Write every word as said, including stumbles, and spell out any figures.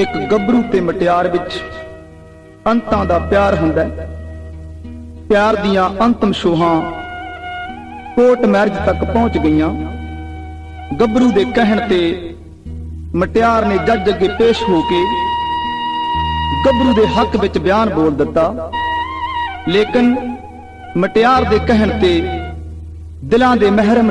ਇੱਕ ਗੱਭਰੂ ਤੇ ਮਟਿਆਰ ਵਿੱਚ ਅੰਤਾਂ ਦਾ ਪਿਆਰ ਹੁੰਦਾ ਹੈ। ਪਿਆਰ ਦੀਆਂ ਅੰਤਮ ਛੋਹਾਂ ਕੋਰਟ ਮੈਰਿਜ ਤੱਕ ਪਹੁੰਚ ਗਈਆਂ। ਗੱਭਰੂ ਦੇ ਕਹਿਣ ਤੇ ਮਟਿਆਰ ਨੇ ਜੱਜ ਅੱਗੇ ਪੇਸ਼ ਹੋ ਕੇ ਗੱਭਰੂ ਦੇ ਹੱਕ ਵਿੱਚ ਬਿਆਨ ਬੋਲ ਦਿੱਤਾ, ਲੇਕਿਨ ਮਟਿਆਰ ਦੇ ਕਹਿਣ ਤੇ ਦਿਲਾਂ ਦੇ ਮਹਿਰਮ